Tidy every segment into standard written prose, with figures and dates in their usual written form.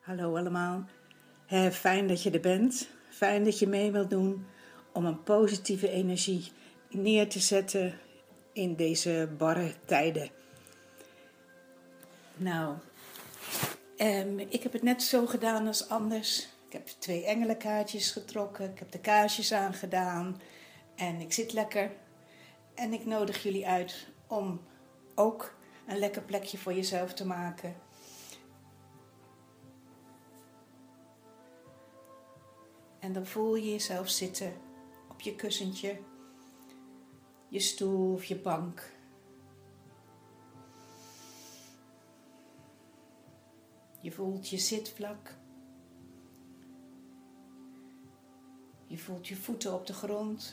Hallo allemaal. Fijn dat je er bent. Fijn dat je mee wilt doen om een positieve energie neer te zetten in deze barre tijden. Nou, ik heb het net zo gedaan als anders. Ik heb 2 engelenkaartjes getrokken. Ik heb de kaarsjes aangedaan. En ik zit lekker. En ik nodig jullie uit om ook een lekker plekje voor jezelf te maken. En dan voel je jezelf zitten op je kussentje, je stoel of je bank. Je voelt je zitvlak. Je voelt je voeten op de grond.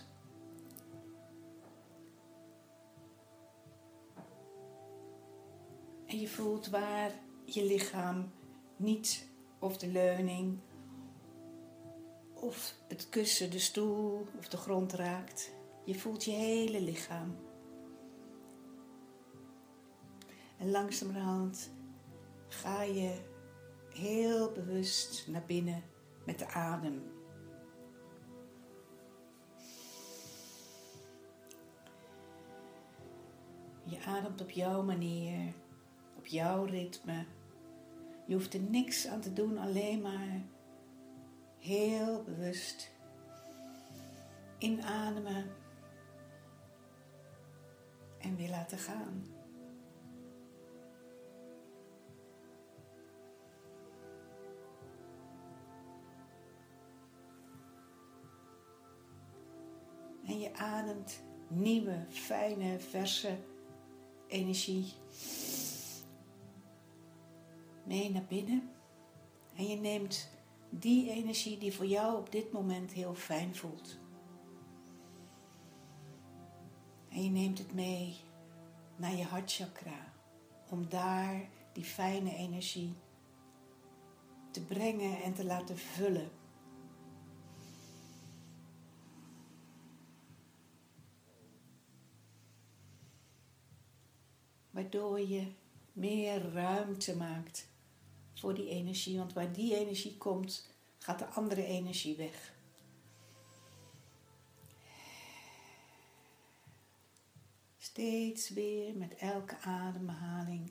En je voelt waar je lichaam niet of de leuning of het kussen, de stoel of de grond raakt. Je voelt je hele lichaam. En langzamerhand ga je heel bewust naar binnen met de adem. Je ademt op jouw manier, op jouw ritme. Je hoeft er niks aan te doen, alleen maar heel bewust inademen en weer laten gaan. En je ademt nieuwe, fijne, verse energie mee naar binnen. En je neemt die energie die voor jou op dit moment heel fijn voelt. En je neemt het mee naar je hartchakra. Om daar die fijne energie te brengen en te laten vullen. Waardoor je meer ruimte maakt voor die energie. Want waar die energie komt, gaat de andere energie weg. Steeds weer met elke ademhaling.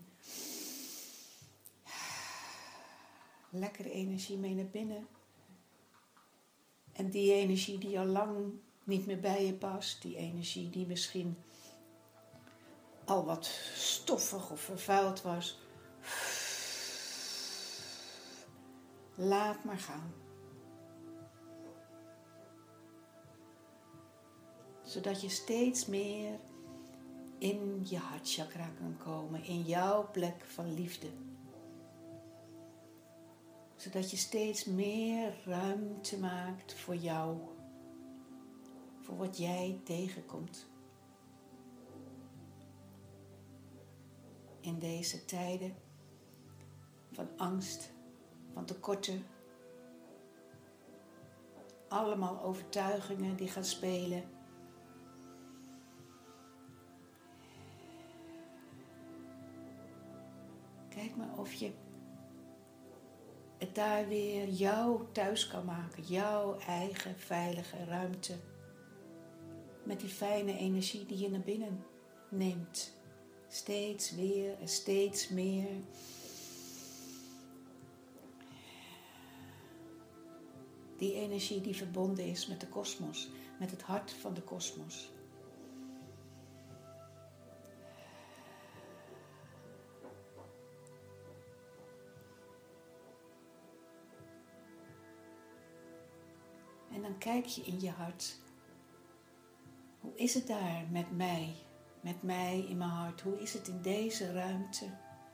Lekkere energie mee naar binnen. En die energie die al lang niet meer bij je past. Die energie die misschien al wat stoffig of vervuild was. Laat maar gaan. Zodat je steeds meer in je hartchakra kan komen. In jouw plek van liefde. Zodat je steeds meer ruimte maakt voor jou. Voor wat jij tegenkomt. In deze tijden van angst, van tekorten. Allemaal overtuigingen die gaan spelen. Kijk maar of je het daar weer jouw thuis kan maken. Jouw eigen veilige ruimte. Met die fijne energie die je naar binnen neemt. Steeds weer en steeds meer. Die energie die verbonden is met de kosmos. Met het hart van de kosmos. En dan kijk je in je hart. Hoe is het daar met mij? Met mij in mijn hart. Hoe is het in deze ruimte?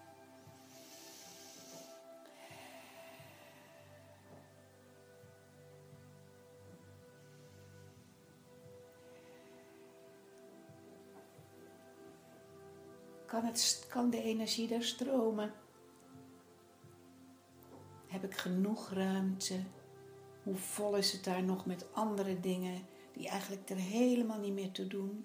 Kan de energie daar stromen? Heb ik genoeg ruimte? Hoe vol is het daar nog met andere dingen die eigenlijk er helemaal niet meer toe doen?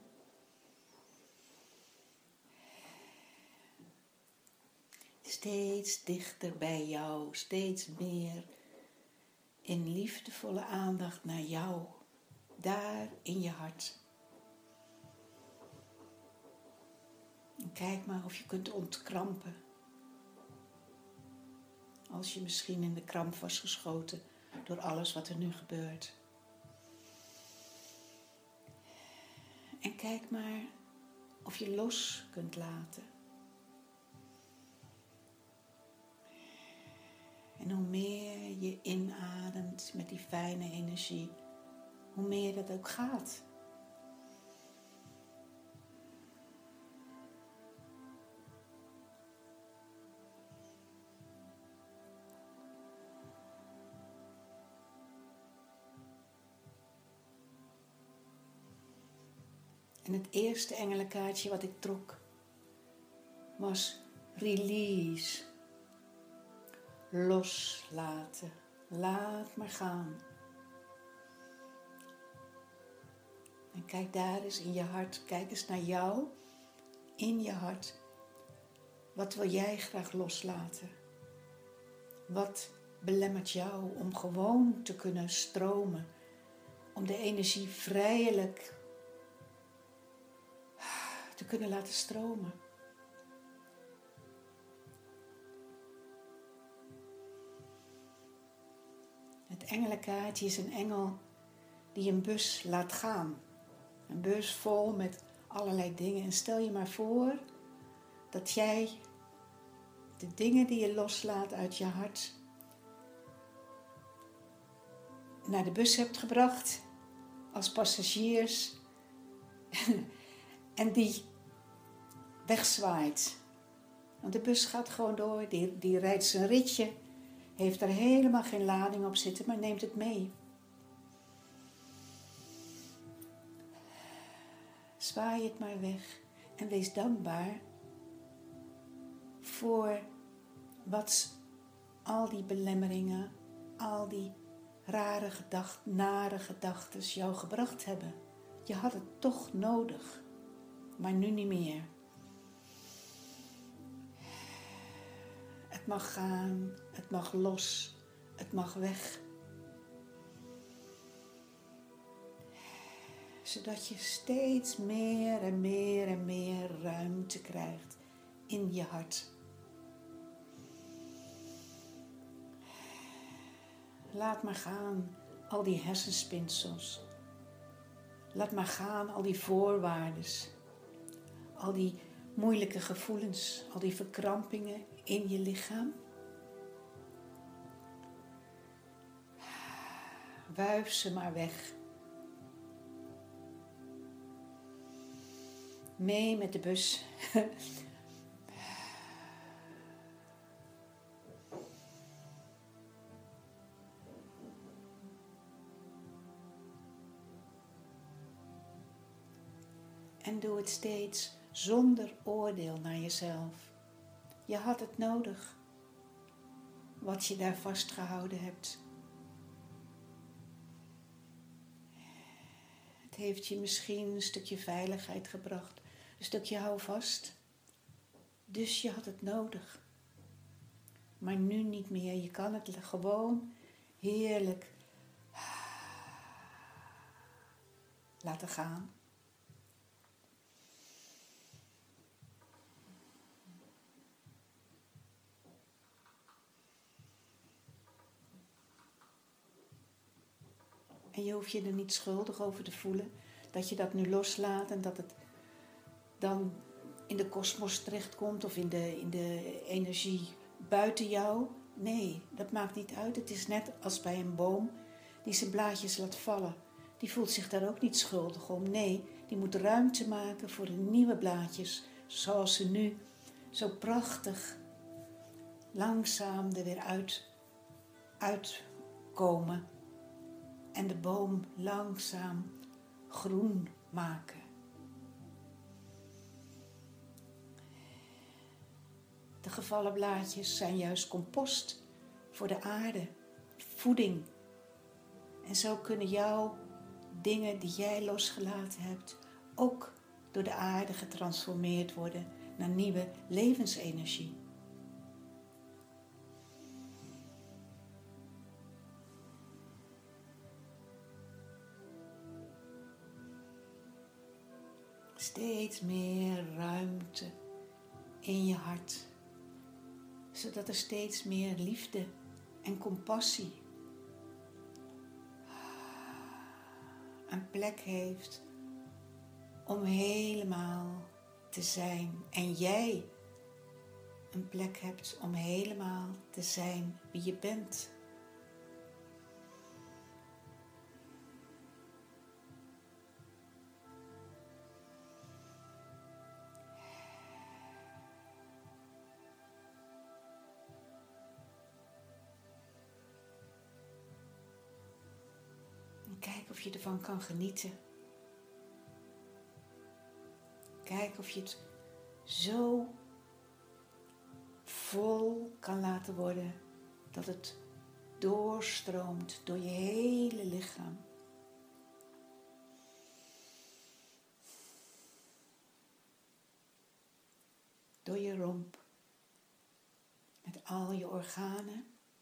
steeds dichter bij jou, steeds meer in liefdevolle aandacht naar jou, daar in je hart. En kijk maar of je kunt ontkrampen. Als je misschien in de kramp was geschoten door alles wat er nu gebeurt. En kijk maar of je los kunt laten. En hoe meer je inademt met die fijne energie, hoe meer dat ook gaat. En het eerste engelenkaartje wat ik trok was release. Loslaten. Laat maar gaan. En kijk daar eens in je hart. Kijk eens naar jou. In je hart. Wat wil jij graag loslaten? Wat belemmert jou om gewoon te kunnen stromen? Om de energie vrijelijk te kunnen laten stromen. Het engelenkaartje is een engel die een bus laat gaan. Een bus vol met allerlei dingen. En stel je maar voor dat jij de dingen die je loslaat uit je hart naar de bus hebt gebracht als passagiers en die wegzwaait. Want de bus gaat gewoon door, die rijdt zijn ritje, heeft er helemaal geen lading op zitten, maar neemt het mee. Zwaai het maar weg en wees dankbaar voor wat al die belemmeringen, al die rare nare gedachten jou gebracht hebben. Je had het toch nodig, maar nu niet meer. Het mag gaan, het mag los, het mag weg. Zodat je steeds meer en meer en meer ruimte krijgt in je hart. Laat maar gaan al die hersenspinsels. Laat maar gaan al die voorwaardes. Al die moeilijke gevoelens, al die verkrampingen in je lichaam. Wuif ze maar weg. Mee met de bus. En doe het steeds zonder oordeel naar jezelf. Je had het nodig, wat je daar vastgehouden hebt. Het heeft je misschien een stukje veiligheid gebracht, een stukje houvast. Dus je had het nodig. Maar nu niet meer. Je kan het gewoon heerlijk laten gaan. En je hoeft je er niet schuldig over te voelen dat je dat nu loslaat en dat het dan in de kosmos terechtkomt of in de energie buiten jou. Nee, dat maakt niet uit. Het is net als bij een boom die zijn blaadjes laat vallen. Die voelt zich daar ook niet schuldig om. Nee, die moet ruimte maken voor de nieuwe blaadjes, zoals ze nu zo prachtig langzaam er weer uitkomen. En de boom langzaam groen maken. De gevallen blaadjes zijn juist compost voor de aarde, voeding. En zo kunnen jouw dingen die jij losgelaten hebt ook door de aarde getransformeerd worden naar nieuwe levensenergie. steeds meer ruimte in je hart, zodat er steeds meer liefde en compassie een plek heeft om helemaal te zijn. En jij een plek hebt om helemaal te zijn wie je bent. En kijk of je ervan kan genieten. Kijk of je het zo vol kan laten worden dat het doorstroomt door je hele lichaam. Door je romp, met al je organen.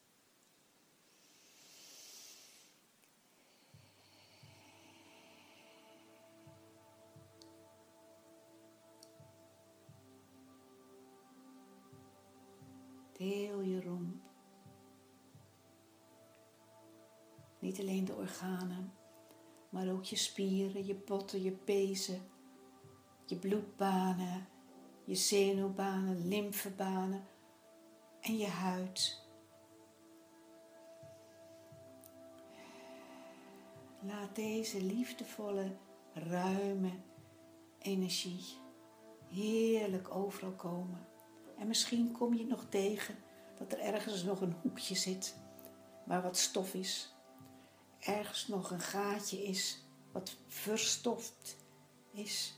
Heel je romp. Niet alleen de organen, maar ook je spieren, je botten, je pezen, je bloedbanen, je zenuwbanen, lymfebanen en je huid. Laat deze liefdevolle, ruime energie heerlijk overal komen. En misschien kom je nog tegen dat er ergens nog een hoekje zit waar wat stof is. Ergens nog een gaatje is wat verstoft is.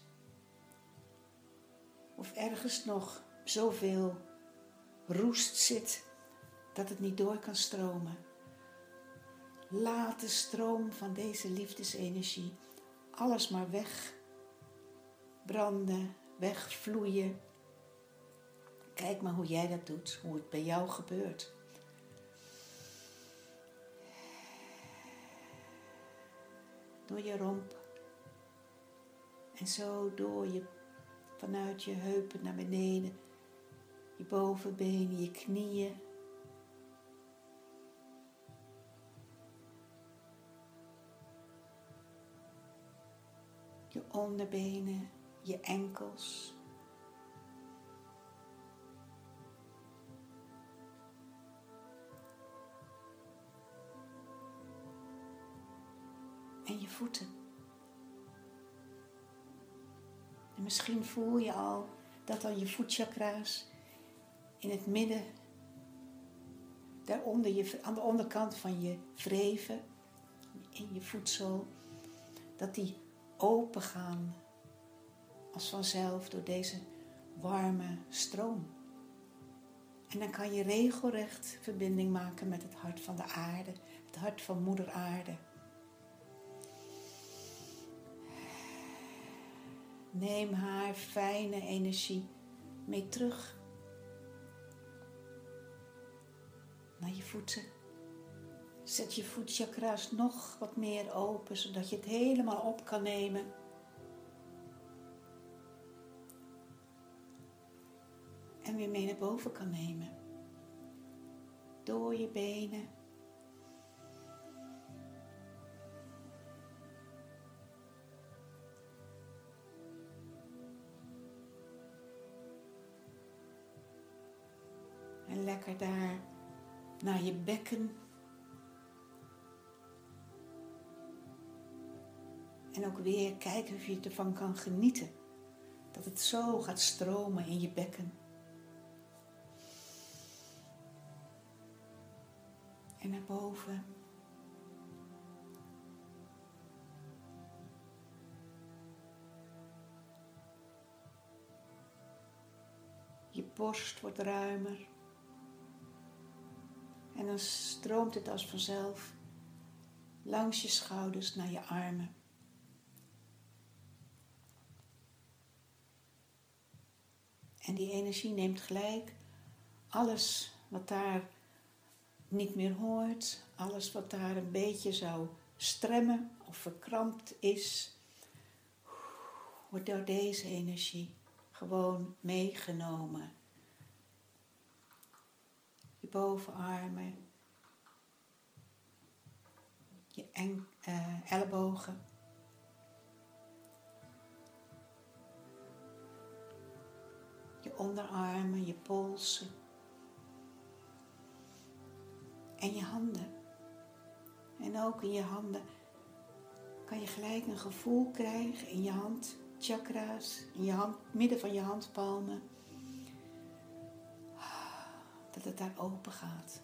Of ergens nog zoveel roest zit dat het niet door kan stromen. Laat de stroom van deze liefdesenergie alles maar wegbranden, wegvloeien. Kijk maar hoe jij dat doet, hoe het bij jou gebeurt. Door je romp. En zo vanuit je heupen naar beneden. Je bovenbenen, je knieën. Je onderbenen, je enkels. En je voeten. En misschien voel je al dat dan je voetchakra's in het midden, daaronder aan de onderkant van je wreven, in je voetzool, dat die open gaan als vanzelf door deze warme stroom. En dan kan je regelrecht verbinding maken met het hart van de aarde, het hart van moeder aarde. Neem haar fijne energie mee terug naar je voeten. Zet je voetchakra's nog wat meer open, zodat je het helemaal op kan nemen. En weer mee naar boven kan nemen. Door je benen. En lekker daar naar je bekken. En ook weer kijken of je ervan kan genieten. Dat het zo gaat stromen in je bekken. En naar boven. Je borst wordt ruimer. En dan stroomt het als vanzelf langs je schouders naar je armen. En die energie neemt gelijk alles wat daar niet meer hoort, alles wat daar een beetje zou stremmen of verkrampt is, wordt door deze energie gewoon meegenomen. Je bovenarmen, je ellebogen. Je onderarmen, je polsen. En je handen. En ook in je handen kan je gelijk een gevoel krijgen in je handchakra's, in je midden van je handpalmen. Dat het daar open gaat.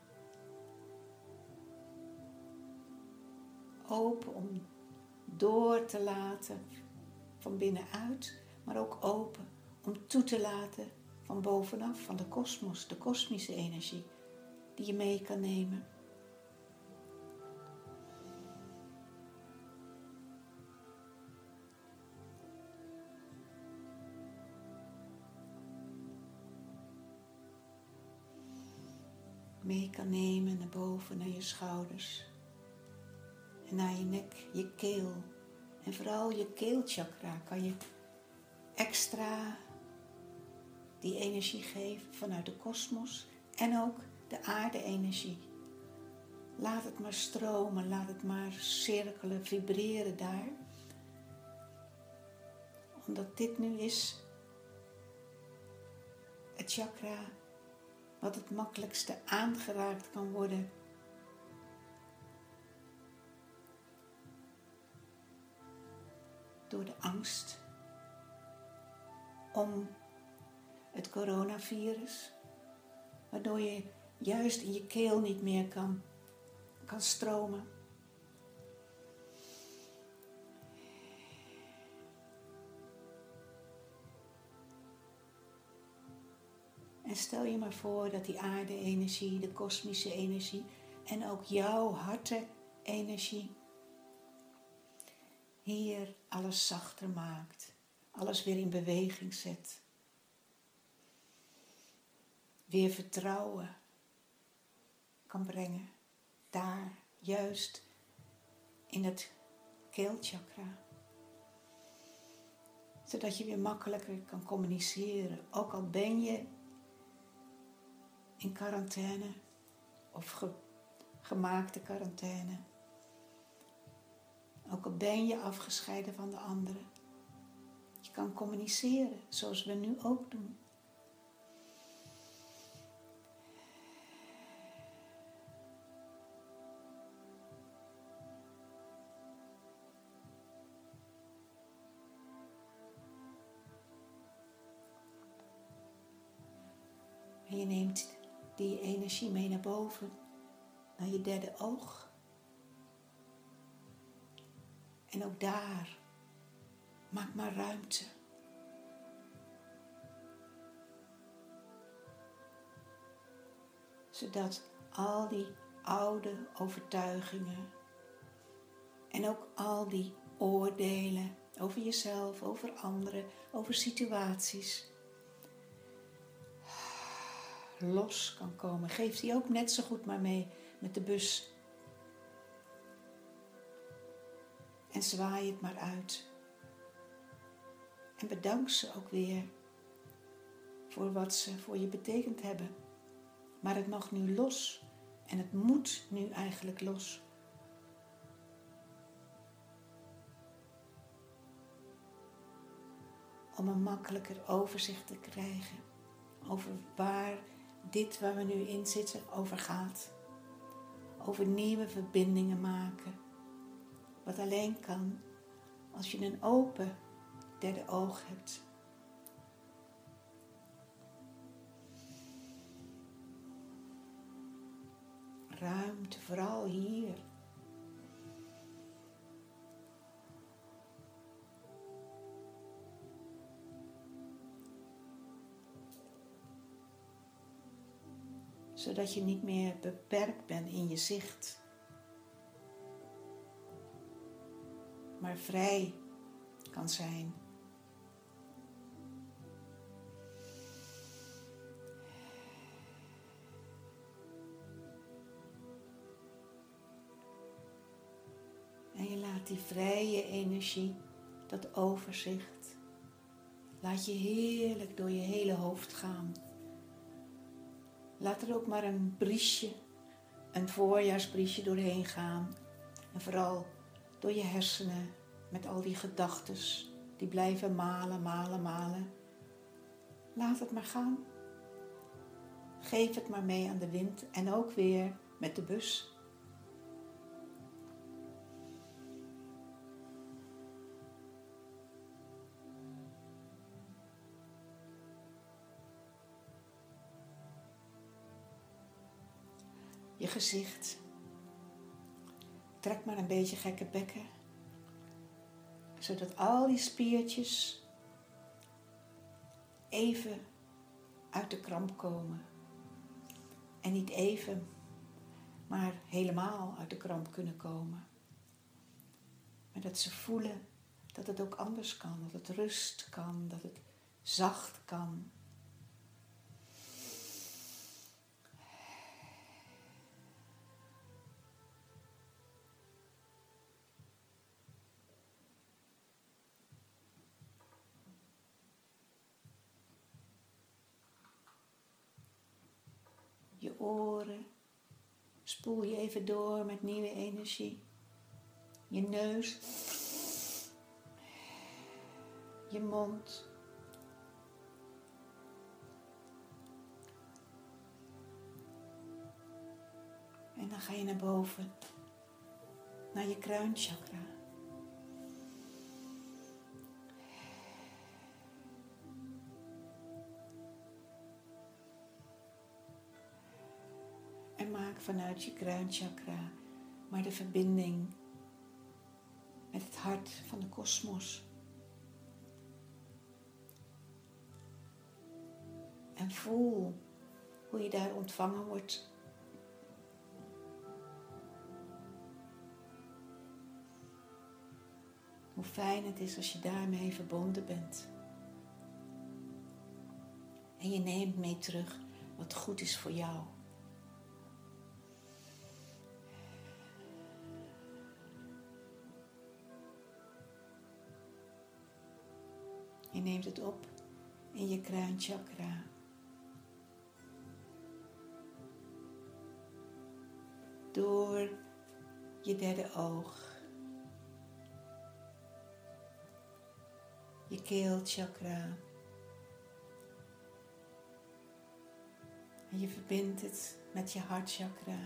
Open om door te laten van binnenuit, maar ook open om toe te laten van bovenaf, van de kosmos, de kosmische energie die je mee kan nemen. Mee kan nemen naar boven, naar je schouders en naar je nek, je keel. En vooral je keelchakra kan je extra die energie geven vanuit de kosmos en ook de aarde-energie. Laat het maar stromen, laat het maar cirkelen, vibreren daar. Omdat dit nu is het chakra wat het makkelijkste aangeraakt kan worden. Door de angst om het coronavirus, waardoor je juist in je keel niet meer kan stromen. En stel je maar voor dat die aarde-energie, de kosmische energie en ook jouw harte-energie hier alles zachter maakt, alles weer in beweging zet. Weer vertrouwen kan brengen, daar juist in het keelchakra. Zodat je weer makkelijker kan communiceren, ook al ben je in quarantaine of gemaakte quarantaine. Ook al ben je afgescheiden van de anderen. Je kan communiceren zoals we nu ook doen. En je neemt die energie mee naar boven, naar je derde oog. En ook daar, maak maar ruimte. Zodat al die oude overtuigingen en ook al die oordelen over jezelf, over anderen, over situaties los kan komen. Geef die ook net zo goed maar mee met de bus. En zwaai het maar uit. En bedank ze ook weer voor wat ze voor je betekend hebben. Maar het mag nu los. En het moet nu eigenlijk los. Om een makkelijker overzicht te krijgen. Over waar we nu in zitten over gaat. Over nieuwe verbindingen maken. Wat alleen kan als je een open derde oog hebt. Ruimte, vooral hier. Zodat je niet meer beperkt bent in je zicht. Maar vrij kan zijn. En je laat die vrije energie dat overzicht. Laat je heerlijk door je hele hoofd gaan. Laat er ook maar een briesje, een voorjaarsbriesje doorheen gaan. En vooral door je hersenen met al die gedachtes die blijven malen, malen, malen. Laat het maar gaan. Geef het maar mee aan de wind en ook weer met de bus. Je gezicht. Trek maar een beetje gekke bekken. Zodat al die spiertjes even uit de kramp komen. En niet even, maar helemaal uit de kramp kunnen komen. Maar dat ze voelen dat het ook anders kan. Dat het rust kan, dat het zacht kan. Je oren, spoel je even door met nieuwe energie. Je neus, je mond. En dan ga je naar boven, naar je kruinchakra. En maak vanuit je kruinchakra maar de verbinding met het hart van de kosmos. En voel hoe je daar ontvangen wordt. Hoe fijn het is als je daarmee verbonden bent. En je neemt mee terug wat goed is voor jou. Je neemt het op in je kruinchakra. Door je derde oog. Je keelchakra. En je verbindt het met je hartchakra.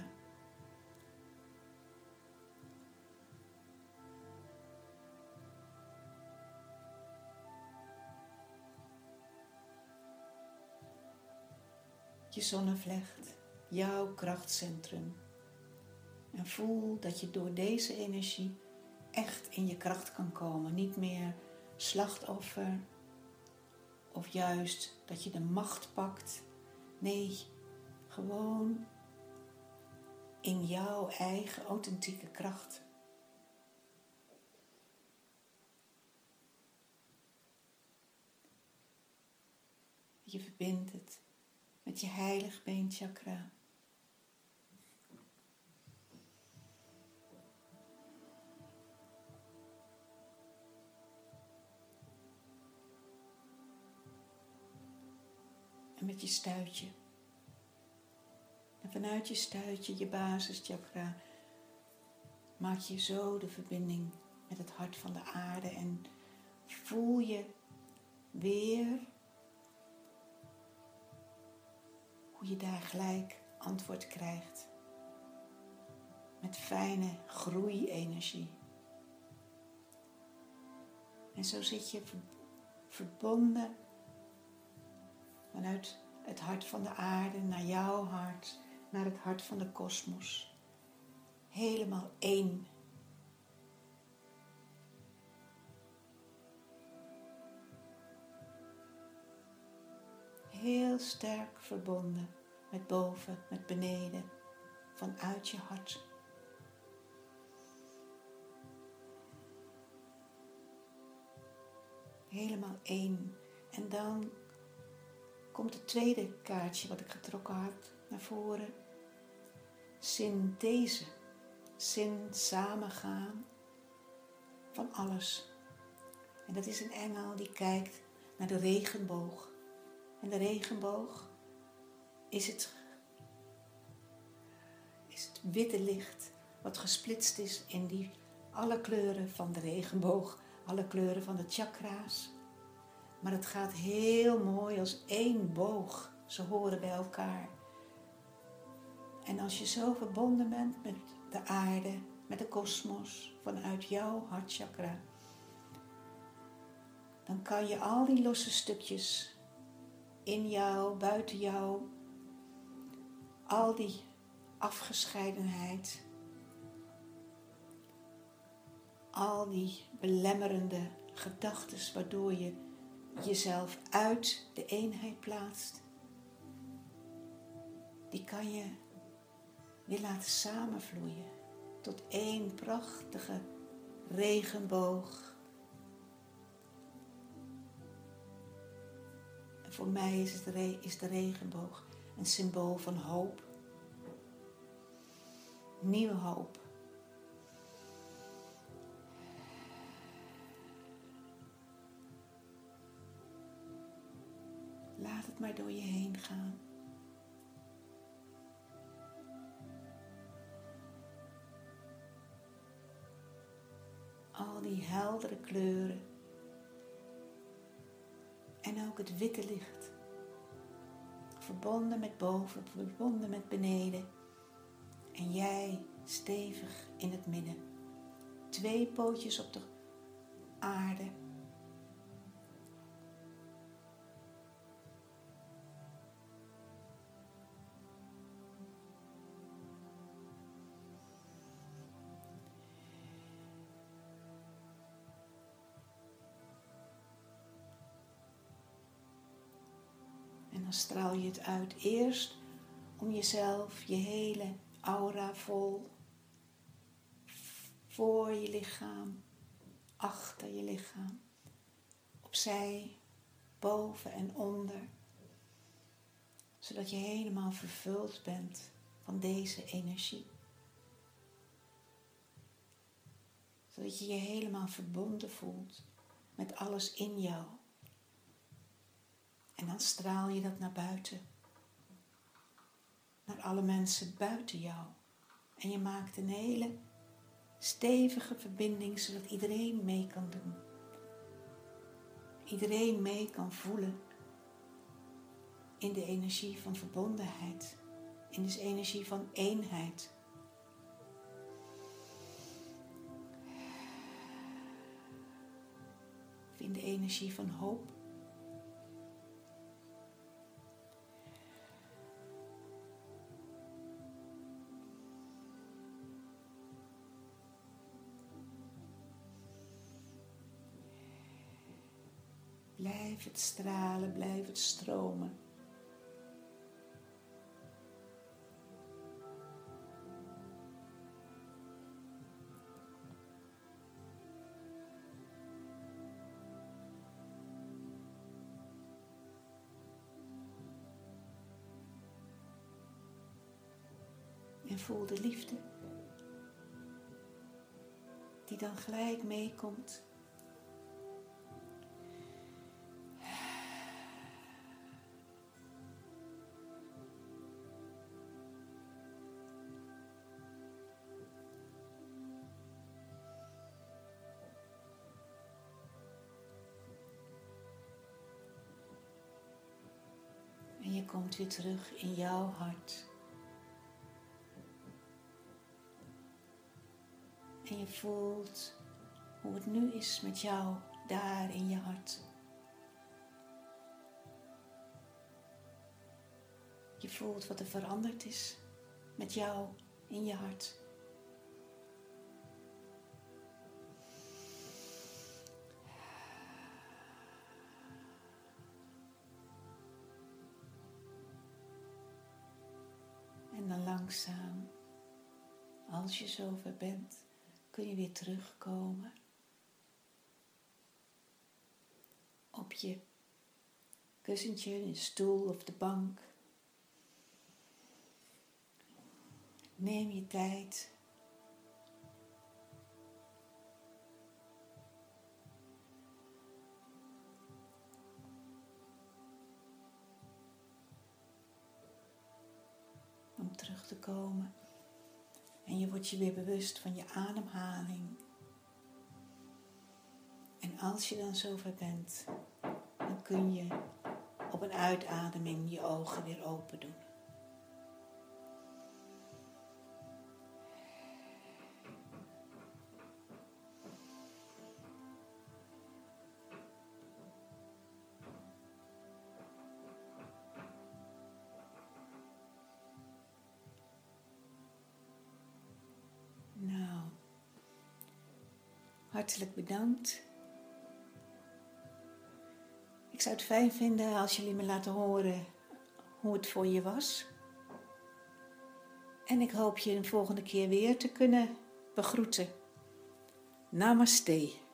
Je zonnevlecht, jouw krachtcentrum. En voel dat je door deze energie echt in je kracht kan komen. Niet meer slachtoffer of juist dat je de macht pakt. Nee, gewoon in jouw eigen authentieke kracht. Je verbindt het met je heiligbeenchakra. En met je stuitje. En vanuit je stuitje, je basischakra, maak je zo de verbinding met het hart van de aarde. En voel je weer hoe je daar gelijk antwoord krijgt. Met fijne groeienergie. En zo zit je verbonden vanuit het hart van de aarde naar jouw hart, naar het hart van de kosmos. Helemaal één. Heel sterk verbonden met boven, met beneden, vanuit je hart. Helemaal één. En dan komt het tweede kaartje wat ik getrokken had naar voren. Synthese. Samengaan van alles. En dat is een engel die kijkt naar de regenboog. En de regenboog is het witte licht wat gesplitst is in alle kleuren van de regenboog, alle kleuren van de chakra's. Maar het gaat heel mooi als één boog. Ze horen bij elkaar. En als je zo verbonden bent met de aarde, met de kosmos, vanuit jouw hartchakra, dan kan je al die losse stukjes in jou, buiten jou, al die afgescheidenheid, al die belemmerende gedachten waardoor je jezelf uit de eenheid plaatst, die kan je weer laten samenvloeien tot één prachtige regenboog. En voor mij is de regenboog een symbool van hoop. Nieuwe hoop. Laat het maar door je heen gaan. Al die heldere kleuren. En ook het witte licht. Verbonden met boven, verbonden met beneden. En jij stevig in het midden. 2 pootjes op de aarde. En dan straal je het uit eerst om jezelf, je hele aura vol, voor je lichaam, achter je lichaam, opzij, boven en onder, zodat je helemaal vervuld bent van deze energie. Zodat je je helemaal verbonden voelt met alles in jou. En dan straal je dat naar buiten. Naar alle mensen buiten jou. En je maakt een hele stevige verbinding, zodat iedereen mee kan doen. Iedereen mee kan voelen in de energie van verbondenheid. In de energie van eenheid. Of in de energie van hoop. Blijf het stralen, blijf het stromen. En voel de liefde die dan gelijk meekomt. En je komt weer terug in jouw hart. En je voelt hoe het nu is met jou daar in je hart. Je voelt wat er veranderd is met jou in je hart. En dan langzaam, als je zover bent, kun je weer terugkomen op je kussentje, een stoel of de bank. Neem je tijd. om terug te komen. En je wordt je weer bewust van je ademhaling. En als je dan zover bent, dan kun je op een uitademing je ogen weer open doen. Nou, hartelijk bedankt. Ik zou het fijn vinden als jullie me laten horen hoe het voor je was. En ik hoop je een volgende keer weer te kunnen begroeten. Namaste.